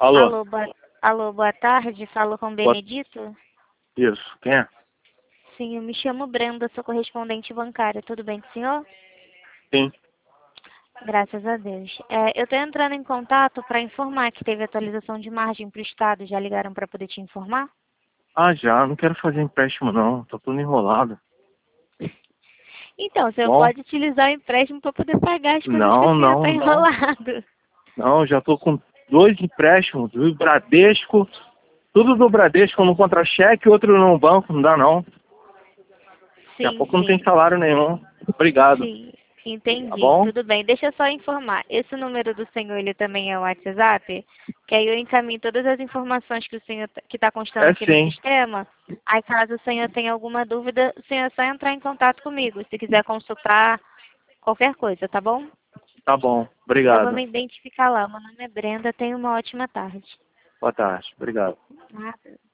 Alô? Alô, boa tarde. Falo com Boa- Benedito? Isso, quem é? Sim, eu me chamo Brenda, sou correspondente bancária. Tudo bem com o senhor? Sim. Graças a Deus. Eu estou entrando em contato para informar que teve atualização de margem para o Estado. Já ligaram para poder te informar? Ah, já, não quero fazer empréstimo não, tô tudo enrolado. Então, o senhor Bom? pode utilizar o empréstimo para poder pagar as coisas que Não, o senhor está não, não. enrolado. Não, já tô com 2 empréstimos, do Bradesco, tudo do Bradesco, no contra-cheque, outro no banco, não dá não. Daqui a Sim, pouco não tem sim. salário nenhum. Obrigado, Sim, tá entendi. bom? Tudo bem. Deixa eu só informar. Esse número do senhor, ele também é o WhatsApp? Que aí eu encaminho todas as informações que o senhor que está constando É aqui no sim, sistema. Aí caso o senhor tenha alguma dúvida, o senhor é só entrar em contato comigo. Se quiser consultar qualquer coisa, tá bom? tá bom, Eu vou obrigado. me identificar lá. Meu nome é Brenda. Tenha uma ótima tarde. Boa tarde, obrigado. Nada.